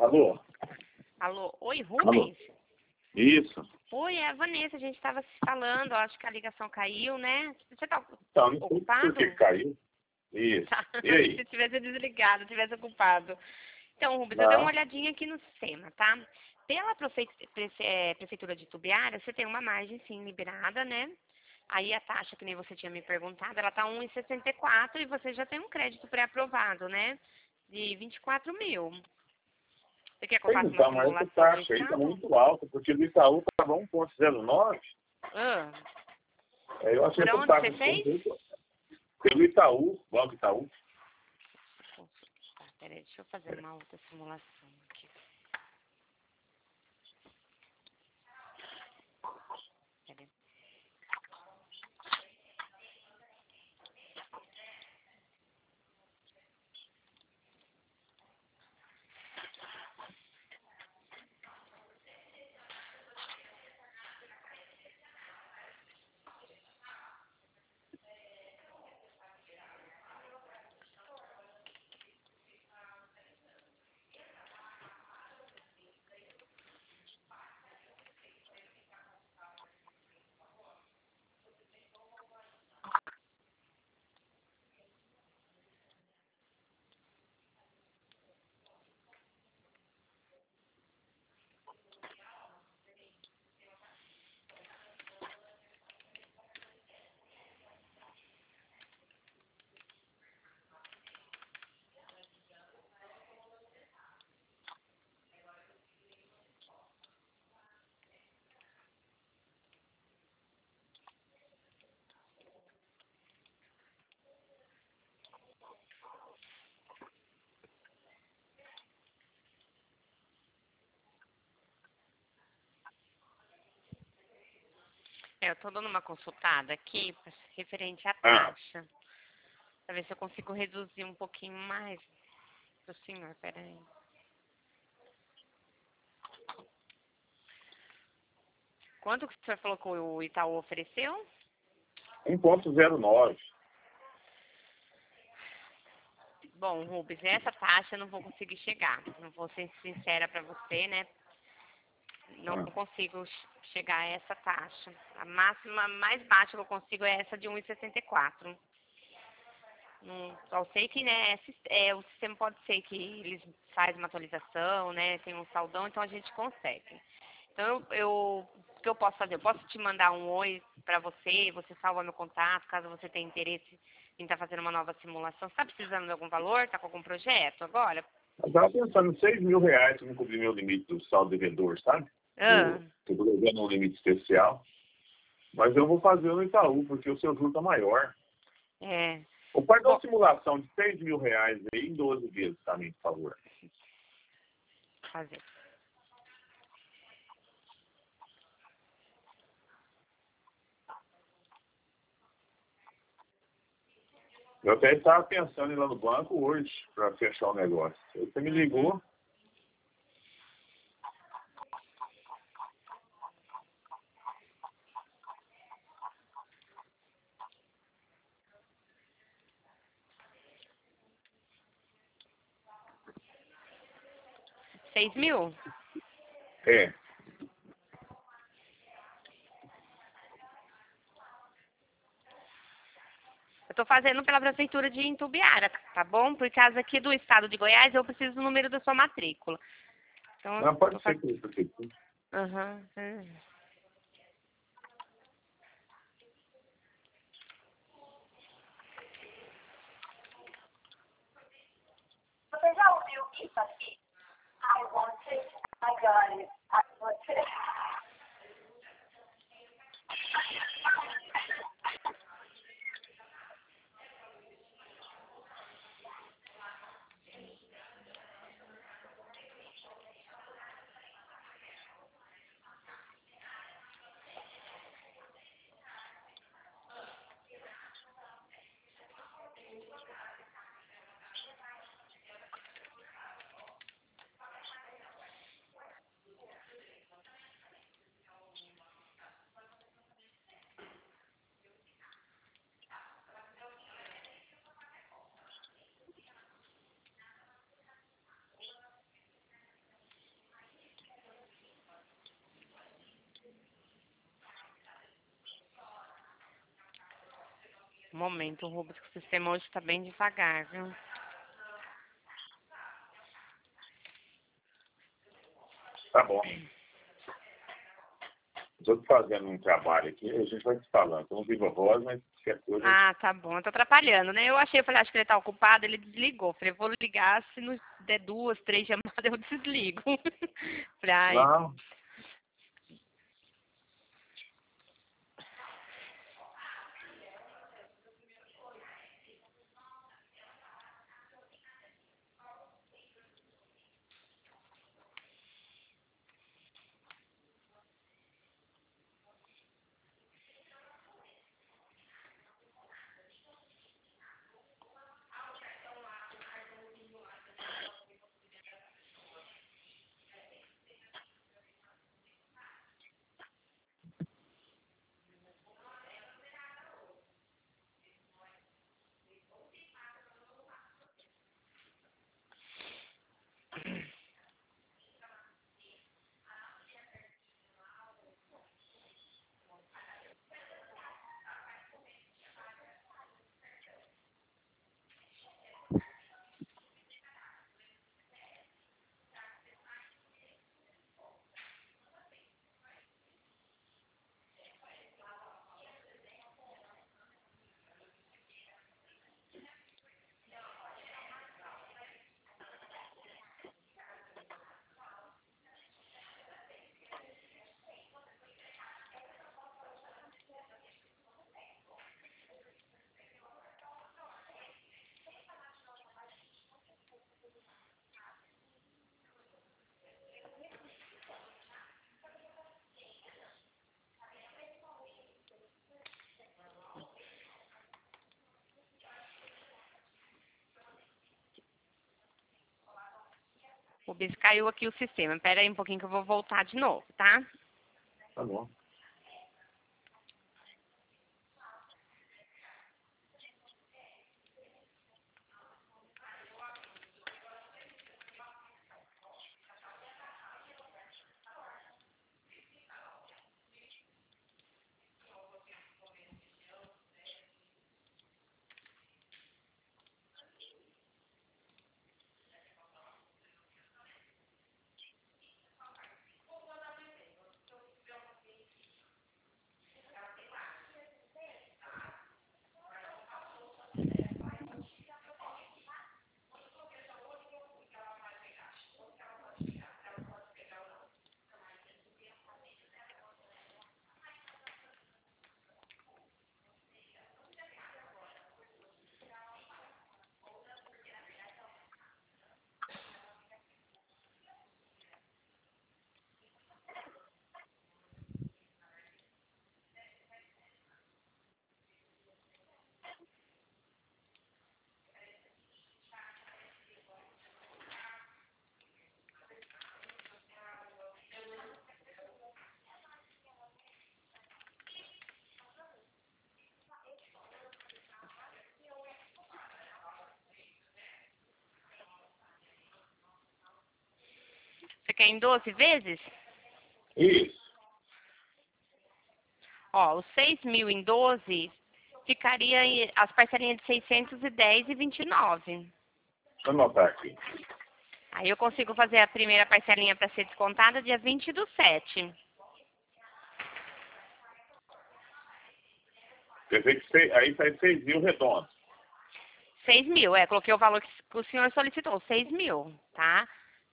Alô? Alô, oi, Alô? Rubens? Isso. Oi, é a Vanessa, a gente estava se falando, acho que a ligação caiu, né? Você está Então, não sei ocupado? por que caiu. Isso. Tá. E aí? Se tivesse desligado, tivesse ocupado. Então, Rubens, eu dei uma Não. olhadinha aqui no sistema, tá? Pela Prefeitura de Tubiara, você tem uma margem, sim, liberada, né? Aí a taxa, que nem você tinha me perguntado, ela tá 1,64 e você já tem um crédito pré-aprovado, né? De 24 mil. Você quer que eu Pois faça uma então, mas essa simulação do taxa aí está Itaú? muito alta, porque do Itaú estava 1,09. Ah, Aí eu achei por essa onde taxa você fez? pelo Itaú, Banco Itaú. Tá, peraí, deixa eu fazer uma outra simulação aqui. Peraí. Eu tô dando uma consultada aqui referente à taxa. Pra ver se eu consigo reduzir um pouquinho mais pro senhor, peraí. Quanto que o senhor falou que o Itaú ofereceu? 1,09. Bom, Rubens, essa taxa eu não vou conseguir chegar. Não vou ser sincera pra você, né? Não consigo chegar a essa taxa. A máxima mais baixa que eu consigo é essa de 1,64. Só sei que, né, o sistema pode ser que eles fazem uma atualização, né, tem um saldão, então a gente consegue. Então, o que eu posso fazer? Eu posso te mandar um oi pra você, você salva meu contato, caso você tenha interesse em estar fazendo uma nova simulação. Você está precisando de algum valor? Está com algum projeto agora? Eu estava pensando em R$ 6.000 para não cobrir meu limite do saldo devedor, sabe? Ah, Estou devendo um limite especial. Mas eu vou fazer no Itaú, porque o seu juro está maior. é. Ou faz uma Bom, simulação de R$ 6.000 aí em 12 vezes também, por favor. fazer. Eu até estava pensando em ir lá no banco hoje para fechar o negócio. Aí você me ligou. Seis mil? É. Eu tô fazendo pela prefeitura de Itumbiara, tá bom? Por causa aqui do estado de Goiás, eu preciso do número da sua matrícula. Então, Não, eu tô pode ser fazendo. que isso aqui. Aham. Você já ouviu isso aqui? I want it, I got it, I want it. Um momento, Rubens, que o sistema hoje está bem devagar, viu? Tá bom. Estou fazendo um trabalho aqui, a gente vai se falando. Eu não vivo a voz, mas qualquer coisa. Ah, tá bom. Eu tô atrapalhando, né? Eu achei, falei, acho que ele tá ocupado, ele desligou. Falei, vou ligar, se não der 2, 3 chamadas, eu desligo. Falei, ai, Não. Rubens, caiu aqui o sistema. Pera aí um pouquinho que eu vou voltar de novo, tá? Tá bom. Você quer em 12 vezes? Isso. Ó, os 6.000 em 12 ficaria as parcelinhas de 610 e 29. Deixa eu anotar aqui. Aí eu consigo fazer a primeira parcelinha para ser descontada dia 20/7. Quer dizer que aí sai 6 mil redondos. 6.000, coloquei o valor que o senhor solicitou, 6.000, tá?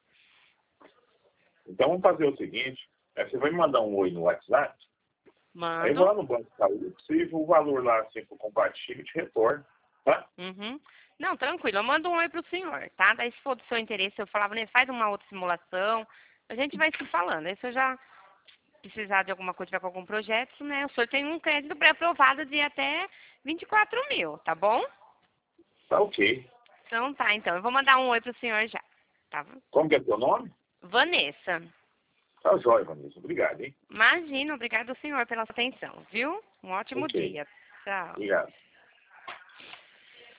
Então vamos fazer o seguinte. Você vai me mandar um oi no WhatsApp. Aí eu vou lá Mando. no Banco de Saúde, se o valor lá assim for compatível, eu te retorno. Tá? Uhum. Não, tranquilo, eu mando um oi pro senhor, tá? Daí se for do seu interesse, eu falava, né, faz uma outra simulação, a gente vai se falando. Aí se eu já precisar de alguma coisa, tiver com algum projeto, né, o senhor tem um crédito pré-aprovado de até 24.000, tá bom? Tá ok. Então tá, então, eu vou mandar um oi pro senhor já, tá? Como que é teu nome? Vanessa. Tá jóia, Vanessa. Obrigado, hein? Imagina, obrigado ao senhor pela sua atenção, viu? Um ótimo Ok. dia. Tchau. Obrigado.